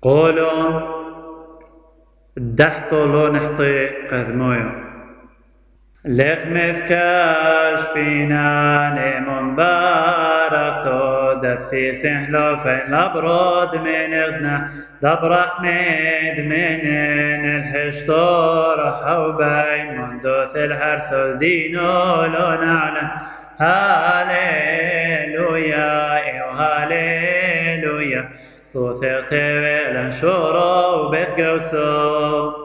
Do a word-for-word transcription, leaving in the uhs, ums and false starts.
قولوا دحتو لو نحطي قذمويو لق مفكاش فينا نيمون بارقتو دث في سهلو فين لبرود من اغنى دبر احمد من الحشطور حوبي مندوث الحرث دينو لو نعلم هاليلويا ايو هاليلويا صوث قبل انشورو بث قوسو